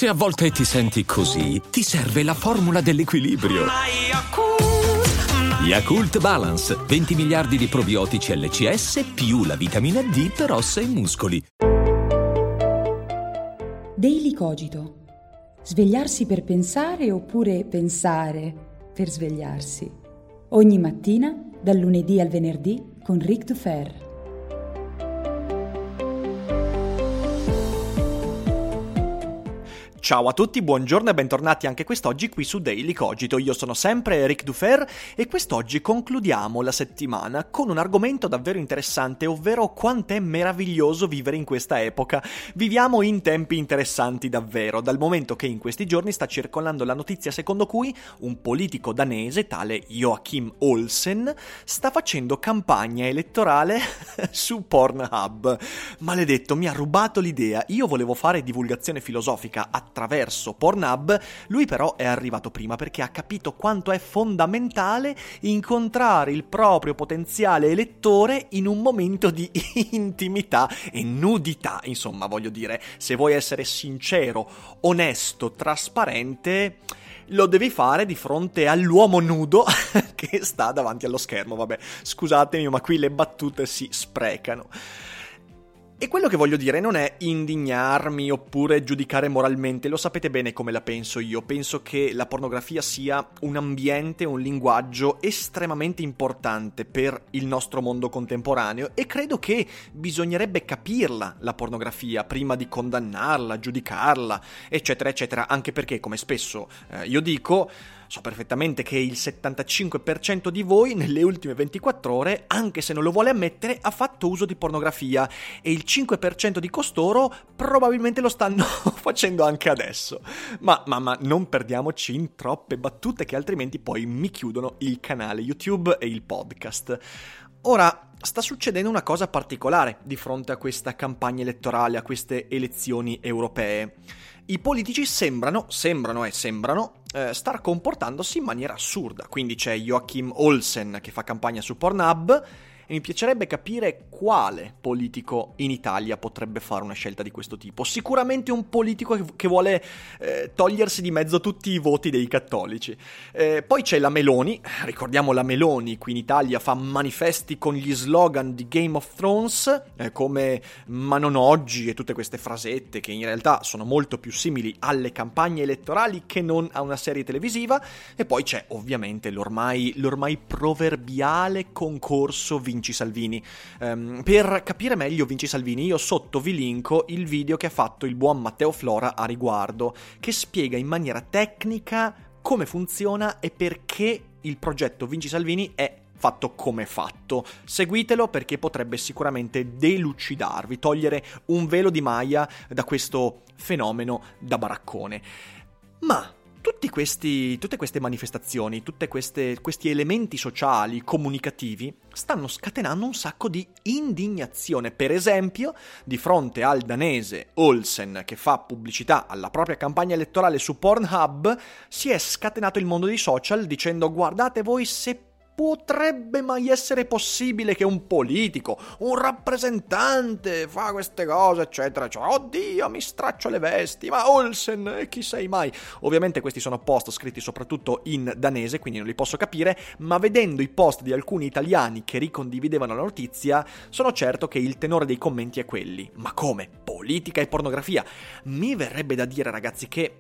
Se a volte ti senti così, ti serve la formula dell'equilibrio. Yakult Balance, 20 miliardi di probiotici LCS più la vitamina D per ossa e muscoli. Daily Cogito. Svegliarsi per pensare oppure pensare per svegliarsi. Ogni mattina, dal lunedì al venerdì, con Ric Dufer. Ciao a tutti, buongiorno e bentornati anche quest'oggi qui su Daily Cogito. Io sono sempre Ric Dufer e quest'oggi concludiamo la settimana con un argomento davvero interessante, ovvero quant'è meraviglioso vivere in questa epoca. Viviamo in tempi interessanti davvero, dal momento che in questi giorni sta circolando la notizia secondo cui un politico danese, tale Joachim Olsen, sta facendo campagna elettorale su Pornhub. Maledetto, mi ha rubato l'idea. Io volevo fare divulgazione filosofica attraverso Pornhub, lui però è arrivato prima perché ha capito quanto è fondamentale incontrare il proprio potenziale elettore in un momento di intimità e nudità. Insomma, voglio dire, se vuoi essere sincero, onesto, trasparente, lo devi fare di fronte all'uomo nudo che sta davanti allo schermo. Vabbè, scusatemi, ma qui le battute si sprecano. E quello che voglio dire non è indignarmi oppure giudicare moralmente, lo sapete bene come la penso io. Penso che la pornografia sia un ambiente, un linguaggio estremamente importante per il nostro mondo contemporaneo e credo che bisognerebbe capirla, la pornografia, prima di condannarla, giudicarla, eccetera, eccetera, anche perché, come spesso io dico, so perfettamente che il 75% di voi nelle ultime 24 ore, anche se non lo vuole ammettere, ha fatto uso di pornografia e il 5% di costoro probabilmente lo stanno facendo anche adesso. Ma non perdiamoci in troppe battute che altrimenti poi mi chiudono il canale YouTube e il podcast. Ora, sta succedendo una cosa particolare di fronte a questa campagna elettorale, a queste elezioni europee. I politici sembrano star comportandosi in maniera assurda. Quindi c'è Joachim Olsen che fa campagna su Pornhub e mi piacerebbe capire quale politico in Italia potrebbe fare una scelta di questo tipo. Sicuramente un politico che vuole togliersi di mezzo tutti i voti dei cattolici. Poi c'è la Meloni, ricordiamo la Meloni, qui in Italia fa manifesti con gli slogan di Game of Thrones, come "ma non oggi" e tutte queste frasette che in realtà sono molto più simili alle campagne elettorali che non a una serie televisiva. E poi c'è ovviamente l'ormai proverbiale concorso Vinci Salvini. Per capire meglio Vinci Salvini, io sotto vi linko il video che ha fatto il buon Matteo Flora a riguardo, che spiega in maniera tecnica come funziona e perché il progetto Vinci Salvini è fatto come è fatto. Seguitelo perché potrebbe sicuramente delucidarvi, togliere un velo di Maya da questo fenomeno da baraccone. Ma tutte queste manifestazioni, questi elementi sociali, comunicativi, stanno scatenando un sacco di indignazione. Per esempio, di fronte al danese Olsen che fa pubblicità alla propria campagna elettorale su Pornhub, si è scatenato il mondo dei social dicendo: guardate voi se potrebbe mai essere possibile che un politico, un rappresentante fa queste cose, eccetera, cioè, oddio, mi straccio le vesti, ma Olsen, chi sei mai? Ovviamente questi sono post scritti soprattutto in danese, quindi non li posso capire, ma vedendo i post di alcuni italiani che ricondividevano la notizia, sono certo che il tenore dei commenti è quelli. Ma come? Politica e pornografia? Mi verrebbe da dire, ragazzi, che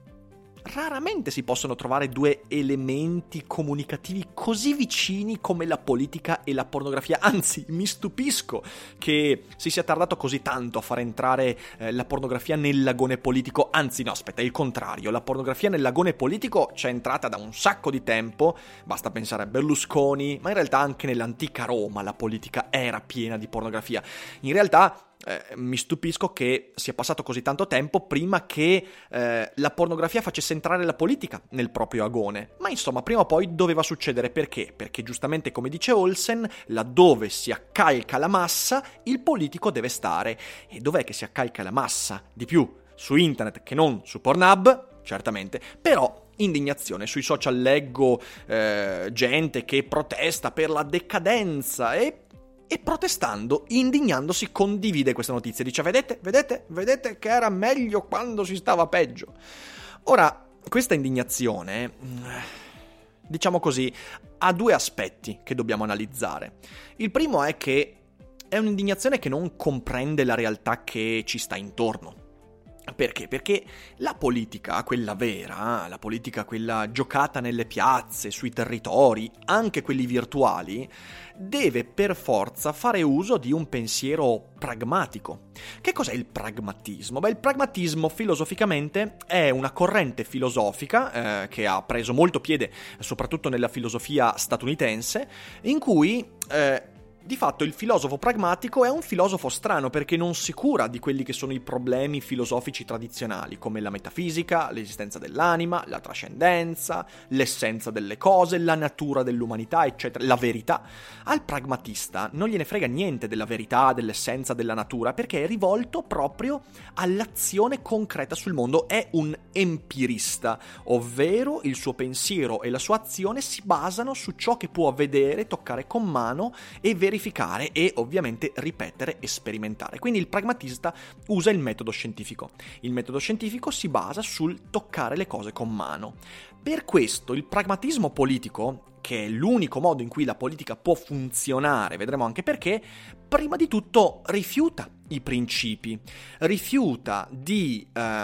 raramente si possono trovare due elementi comunicativi così vicini come la politica e la pornografia. Anzi, mi stupisco che si sia tardato così tanto a far entrare la pornografia nell'agone politico. Anzi, no, aspetta, è il contrario. La pornografia nell'agone politico c'è entrata da un sacco di tempo. Basta pensare a Berlusconi, ma in realtà anche nell'antica Roma la politica era piena di pornografia. In realtà mi stupisco che sia passato così tanto tempo prima che la pornografia facesse entrare la politica nel proprio agone. Ma insomma, prima o poi doveva succedere. Perché? Perché giustamente, come dice Olsen, laddove si accalca la massa, il politico deve stare. E dov'è che si accalca la massa di più? Su internet che non su Pornhub? Certamente. Però indignazione. Sui social leggo gente che protesta per la decadenza e e protestando, indignandosi, condivide questa notizia. Dice: vedete che era meglio quando si stava peggio. Ora, questa indignazione, diciamo così, ha due aspetti che dobbiamo analizzare. Il primo è che è un'indignazione che non comprende la realtà che ci sta intorno. Perché? Perché la politica, quella vera, la politica quella giocata nelle piazze, sui territori, anche quelli virtuali, deve per forza fare uso di un pensiero pragmatico. Che cos'è il pragmatismo? Beh, il pragmatismo filosoficamente è una corrente filosofica che ha preso molto piede soprattutto nella filosofia statunitense, in cui di fatto il filosofo pragmatico è un filosofo strano perché non si cura di quelli che sono i problemi filosofici tradizionali, come la metafisica, l'esistenza dell'anima, la trascendenza, l'essenza delle cose, la natura dell'umanità, eccetera, la verità. Al pragmatista non gliene frega niente della verità, dell'essenza, della natura, perché è rivolto proprio all'azione concreta sul mondo. È un empirista, ovvero il suo pensiero e la sua azione si basano su ciò che può vedere, toccare con mano e verificare e ovviamente ripetere e sperimentare. Quindi il pragmatista usa il metodo scientifico. Il metodo scientifico si basa sul toccare le cose con mano. Per questo il pragmatismo politico, che è l'unico modo in cui la politica può funzionare, vedremo anche perché, prima di tutto rifiuta i principi, rifiuta di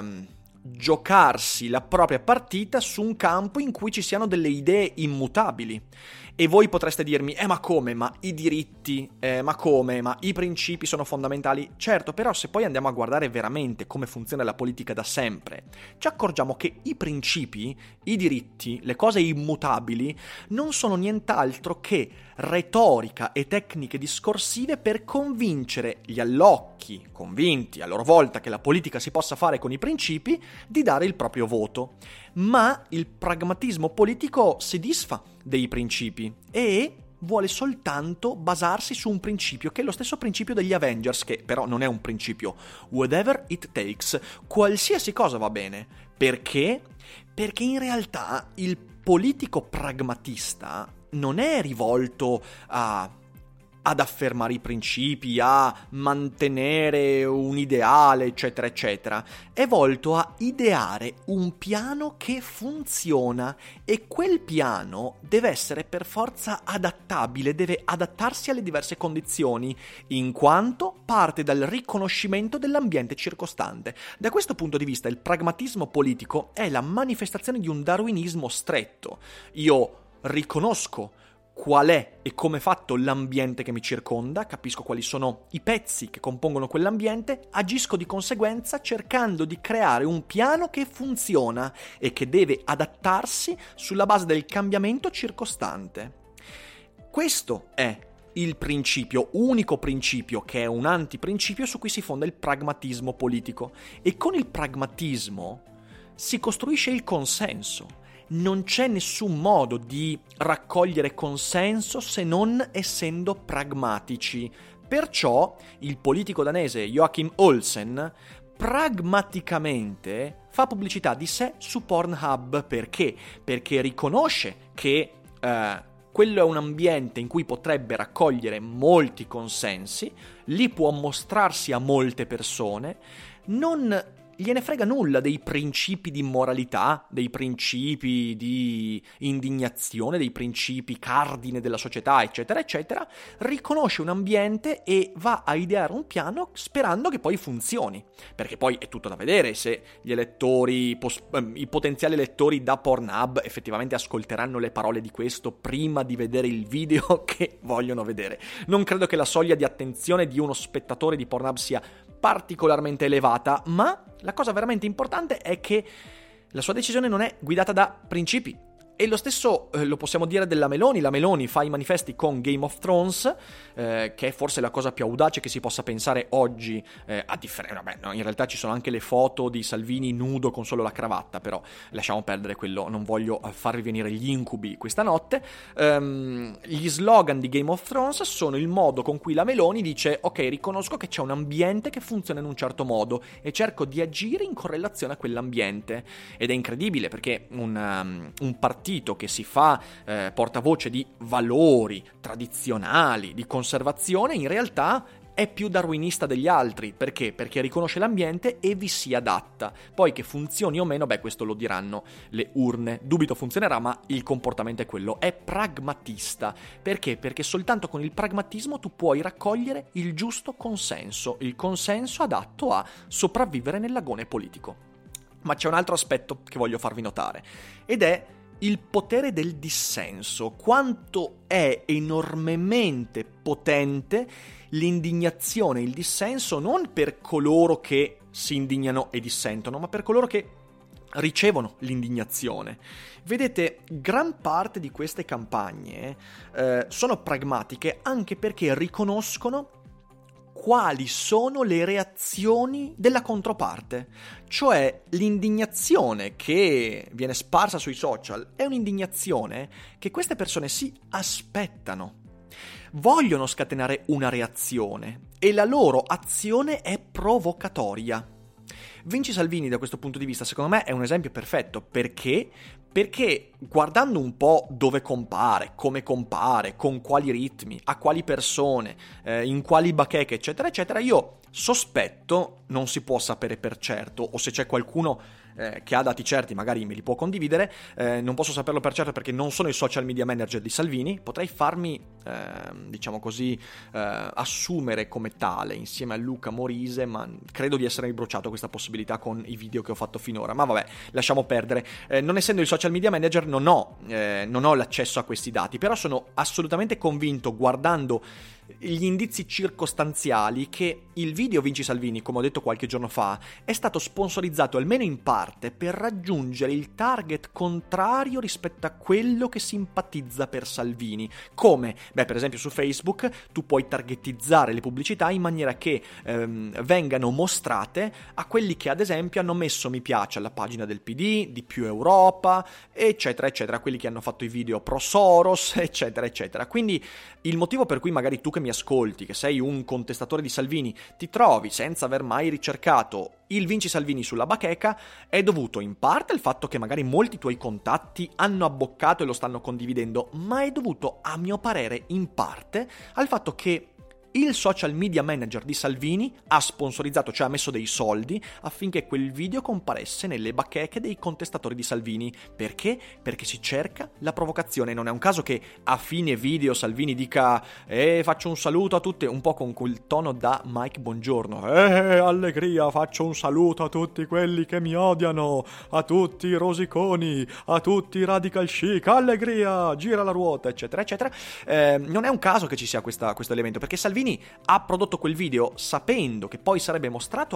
giocarsi la propria partita su un campo in cui ci siano delle idee immutabili. E voi potreste dirmi: ma come? Ma i diritti? Ma come? Ma i principi sono fondamentali? Certo, però se poi andiamo a guardare veramente come funziona la politica da sempre, ci accorgiamo che i principi, i diritti, le cose immutabili non sono nient'altro che retorica e tecniche discorsive per convincere gli allocchi, convinti a loro volta che la politica si possa fare con i principi, di dare il proprio voto. Ma il pragmatismo politico si disfa dei principi e vuole soltanto basarsi su un principio, che è lo stesso principio degli Avengers, che però non è un principio. Whatever it takes, qualsiasi cosa va bene. Perché? Perché in realtà il politico pragmatista non è rivolto ad affermare i principi, a mantenere un ideale, eccetera, eccetera. È volto a ideare un piano che funziona, e quel piano deve essere per forza adattabile, deve adattarsi alle diverse condizioni, in quanto parte dal riconoscimento dell'ambiente circostante. Da questo punto di vista il pragmatismo politico è la manifestazione di un darwinismo stretto. Io riconosco qual è e come è fatto l'ambiente che mi circonda, capisco quali sono i pezzi che compongono quell'ambiente, agisco di conseguenza cercando di creare un piano che funziona e che deve adattarsi sulla base del cambiamento circostante. Questo è il principio, unico principio, che è un antiprincipio su cui si fonda il pragmatismo politico. E con il pragmatismo si costruisce il consenso. Non c'è nessun modo di raccogliere consenso se non essendo pragmatici. Perciò il politico danese Joachim Olsen pragmaticamente fa pubblicità di sé su Pornhub. Perché? Perché riconosce che quello è un ambiente in cui potrebbe raccogliere molti consensi, li può mostrarsi a molte persone, non gliene frega nulla dei principi di moralità, dei principi di indignazione, dei principi cardine della società, eccetera, eccetera. Riconosce un ambiente e va a ideare un piano sperando che poi funzioni. Perché poi è tutto da vedere se gli elettori, i potenziali elettori da Pornhub effettivamente ascolteranno le parole di questo prima di vedere il video che vogliono vedere. Non credo che la soglia di attenzione di uno spettatore di Pornhub sia particolarmente elevata, ma la cosa veramente importante è che la sua decisione non è guidata da principi. E lo stesso lo possiamo dire della Meloni. La Meloni fa i manifesti con Game of Thrones, che è forse la cosa più audace che si possa pensare oggi, a differenza, in realtà ci sono anche le foto di Salvini nudo con solo la cravatta, però lasciamo perdere quello, non voglio farvi venire gli incubi questa notte. Gli slogan di Game of Thrones sono il modo con cui la Meloni dice: ok, riconosco che c'è un ambiente che funziona in un certo modo e cerco di agire in correlazione a quell'ambiente. Ed è incredibile perché un partito partito che si fa portavoce di valori tradizionali, di conservazione, in realtà è più darwinista degli altri. Perché? Perché riconosce l'ambiente e vi si adatta. Poi che funzioni o meno, questo lo diranno le urne. Dubito funzionerà, ma il comportamento è quello. È pragmatista. Perché? Perché soltanto con il pragmatismo tu puoi raccogliere il giusto consenso, il consenso adatto a sopravvivere nell'agone politico. Ma c'è un altro aspetto che voglio farvi notare, ed è il potere del dissenso. Quanto è enormemente potente l'indignazione, il dissenso, non per coloro che si indignano e dissentono, ma per coloro che ricevono l'indignazione. Vedete, gran parte di queste campagne sono pragmatiche anche perché riconoscono quali sono le reazioni della controparte. Cioè, l'indignazione che viene sparsa sui social è un'indignazione che queste persone si aspettano. Vogliono scatenare una reazione e la loro azione è provocatoria. Vinci Salvini da questo punto di vista secondo me è un esempio perfetto. Perché? Perché guardando un po' dove compare, come compare, con quali ritmi, a quali persone, in quali bacheche eccetera eccetera, io sospetto, non si può sapere per certo, o se c'è qualcuno che ha dati certi magari me li può condividere, non posso saperlo per certo perché non sono il social media manager di Salvini, potrei farmi diciamo così assumere come tale insieme a Luca Morise, ma credo di essermi bruciato questa possibilità con i video che ho fatto finora, ma vabbè, lasciamo perdere. Non essendo il social media manager non ho l'accesso a questi dati, però sono assolutamente convinto, guardando gli indizi circostanziali, che il video Vinci Salvini, come ho detto qualche giorno fa, è stato sponsorizzato almeno in parte per raggiungere il target contrario rispetto a quello che simpatizza per Salvini. Come? Per esempio su Facebook tu puoi targetizzare le pubblicità in maniera che vengano mostrate a quelli che ad esempio hanno messo mi piace alla pagina del PD, di Più Europa, eccetera eccetera, quelli che hanno fatto i video pro Soros, eccetera eccetera. Quindi il motivo per cui magari tu che mi ascolti, che sei un contestatore di Salvini, ti trovi senza aver mai ricercato il Vinci Salvini sulla bacheca, è dovuto in parte al fatto che magari molti tuoi contatti hanno abboccato e lo stanno condividendo, ma è dovuto, a mio parere, in parte al fatto che il social media manager di Salvini ha sponsorizzato, cioè ha messo dei soldi affinché quel video comparesse nelle bacheche dei contestatori di Salvini. Perché? Perché si cerca la provocazione. Non è un caso che a fine video Salvini dica faccio un saluto a tutti, un po' con quel tono da Mike Bongiorno. Allegria, faccio un saluto a tutti quelli che mi odiano, a tutti i rosiconi, a tutti i radical chic, allegria, gira la ruota, eccetera eccetera. Non è un caso che ci sia questo elemento, perché Salvini ha prodotto quel video sapendo che poi sarebbe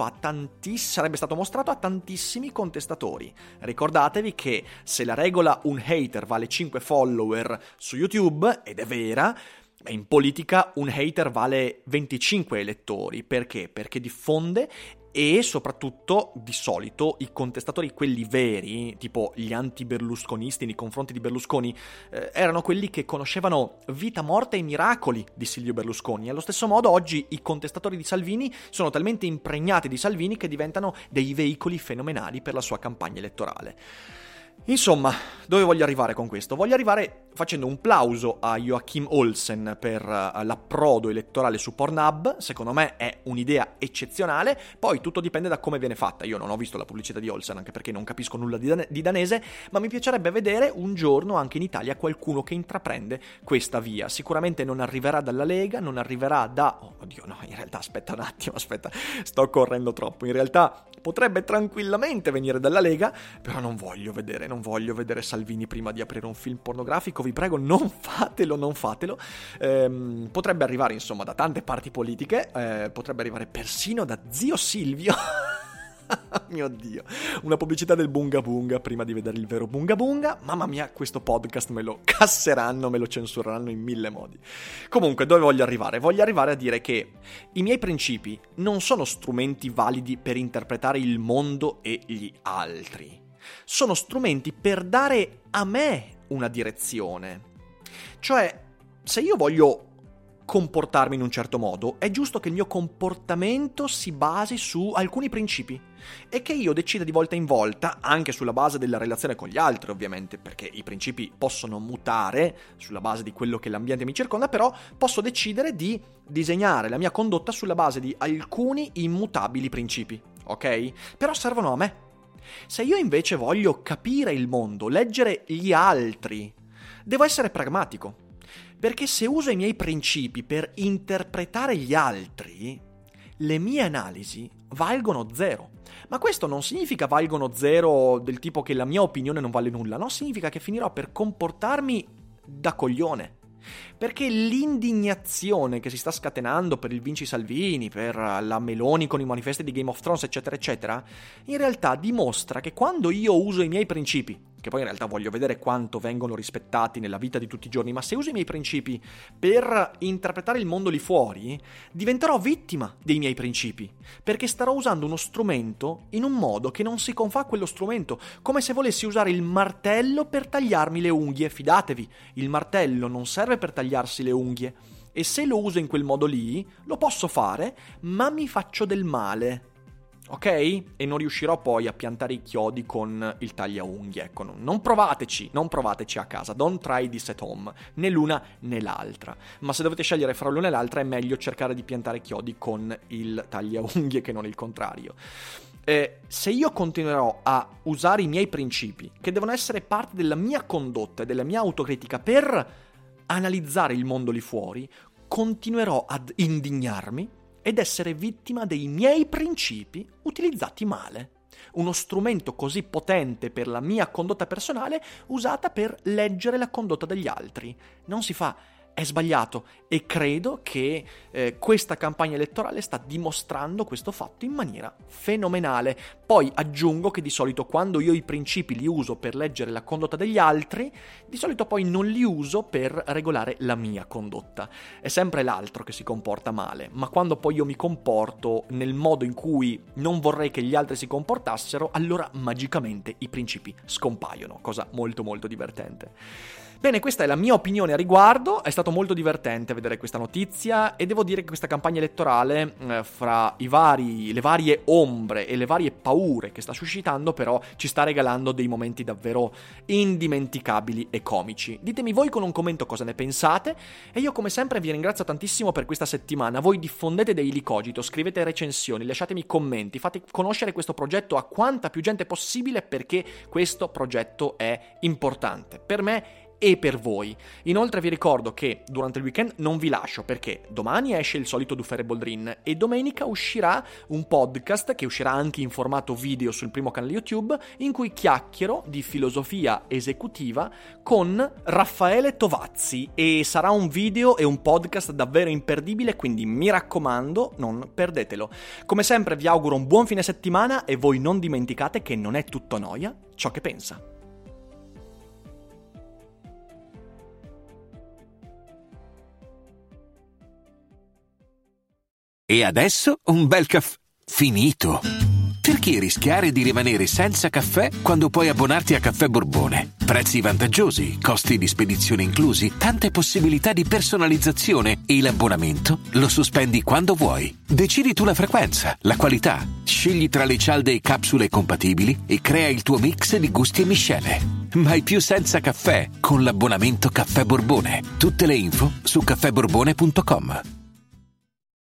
stato mostrato a tantissimi contestatori. Ricordatevi che se la regola un hater vale 5 follower su YouTube, ed è vera, in politica un hater vale 25 elettori. Perché? Perché diffonde, e soprattutto di solito i contestatori, quelli veri, tipo gli anti-berlusconisti nei confronti di Berlusconi, erano quelli che conoscevano vita, morte e miracoli di Silvio Berlusconi. Allo stesso modo oggi i contestatori di Salvini sono talmente impregnati di Salvini che diventano dei veicoli fenomenali per la sua campagna elettorale. Insomma, dove voglio arrivare con questo? Voglio arrivare facendo un plauso a Joachim Olsen per l'approdo elettorale su Pornhub. Secondo me è un'idea eccezionale, poi tutto dipende da come viene fatta. Io non ho visto la pubblicità di Olsen, anche perché non capisco nulla di danese, ma mi piacerebbe vedere un giorno anche in Italia qualcuno che intraprende questa via. Sicuramente non arriverà dalla Lega, non arriverà in realtà aspetta un attimo, sto correndo troppo. In realtà potrebbe tranquillamente venire dalla Lega, però non voglio vedere Salvini prima di aprire un film pornografico, vi prego, non fatelo. Potrebbe arrivare insomma da tante parti politiche, potrebbe arrivare persino da zio Silvio. Mio Dio, una pubblicità del Bunga Bunga prima di vedere il vero Bunga Bunga. Mamma mia, questo podcast me lo casseranno, me lo censureranno in 1000 modi. Comunque, dove voglio arrivare? Voglio arrivare a dire che i miei principi non sono strumenti validi per interpretare il mondo e gli altri. Sono strumenti per dare a me una direzione. Cioè, se io voglio comportarmi in un certo modo, è giusto che il mio comportamento si basi su alcuni principi e che io decida di volta in volta, anche sulla base della relazione con gli altri ovviamente, perché i principi possono mutare sulla base di quello che l'ambiente mi circonda, però posso decidere di disegnare la mia condotta sulla base di alcuni immutabili principi, ok? Però servono a me. Se io invece voglio capire il mondo, leggere gli altri, devo essere pragmatico. Perché se uso i miei principi per interpretare gli altri, le mie analisi valgono zero. Ma questo non significa valgono zero del tipo che la mia opinione non vale nulla, no? Significa che finirò per comportarmi da coglione. Perché l'indignazione che si sta scatenando per il Vinci Salvini, per la Meloni con i manifesti di Game of Thrones, eccetera, eccetera, in realtà dimostra che quando io uso i miei principi, che poi in realtà voglio vedere quanto vengono rispettati nella vita di tutti i giorni, ma se uso i miei principi per interpretare il mondo lì fuori, diventerò vittima dei miei principi, perché starò usando uno strumento in un modo che non si confà a quello strumento, come se volessi usare il martello per tagliarmi le unghie. Fidatevi, il martello non serve per tagliarsi le unghie, e se lo uso in quel modo lì, lo posso fare, ma mi faccio del male. Ok? E non riuscirò poi a piantare i chiodi con il tagliaunghie. Ecco, non provateci a casa. Don't try this at home. Né l'una né l'altra. Ma se dovete scegliere fra l'una e l'altra è meglio cercare di piantare chiodi con il tagliaunghie che non il contrario. Se io continuerò a usare i miei principi, che devono essere parte della mia condotta e della mia autocritica, per analizzare il mondo lì fuori, continuerò ad indignarmi ed essere vittima dei miei principi utilizzati male. Uno strumento così potente per la mia condotta personale usata per leggere la condotta degli altri. Non si fa, è sbagliato, e credo che questa campagna elettorale sta dimostrando questo fatto in maniera fenomenale. Poi aggiungo che di solito quando io i principi li uso per leggere la condotta degli altri, di solito poi non li uso per regolare la mia condotta. È sempre l'altro che si comporta male, ma quando poi io mi comporto nel modo in cui non vorrei che gli altri si comportassero, allora magicamente i principi scompaiono, cosa molto molto divertente. Bene, questa è la mia opinione a riguardo. È stato molto divertente vedere questa notizia e devo dire che questa campagna elettorale, fra le varie ombre e le varie paure che sta suscitando, però ci sta regalando dei momenti davvero indimenticabili e comici. Ditemi voi con un commento cosa ne pensate, e io come sempre vi ringrazio tantissimo per questa settimana. Voi diffondete Daily Cogito, scrivete recensioni, lasciatemi commenti, fate conoscere questo progetto a quanta più gente possibile, perché questo progetto è importante per me e per voi. Inoltre vi ricordo che durante il weekend non vi lascio, perché domani esce il solito Dufer e Boldrin e domenica uscirà un podcast che uscirà anche in formato video sul primo canale YouTube, in cui chiacchiero di filosofia esecutiva con Raffaele Tovazzi, e sarà un video e un podcast davvero imperdibile, quindi mi raccomando, non perdetelo. Come sempre vi auguro un buon fine settimana e voi non dimenticate che non è tutto noia ciò che pensa. E adesso un bel caffè finito. Perché rischiare di rimanere senza caffè quando puoi abbonarti a Caffè Borbone? Prezzi vantaggiosi, costi di spedizione inclusi, tante possibilità di personalizzazione, e l'abbonamento lo sospendi quando vuoi. Decidi tu la frequenza, la qualità, scegli tra le cialde e capsule compatibili e crea il tuo mix di gusti e miscele. Mai più senza caffè con l'abbonamento Caffè Borbone. Tutte le info su caffèborbone.com.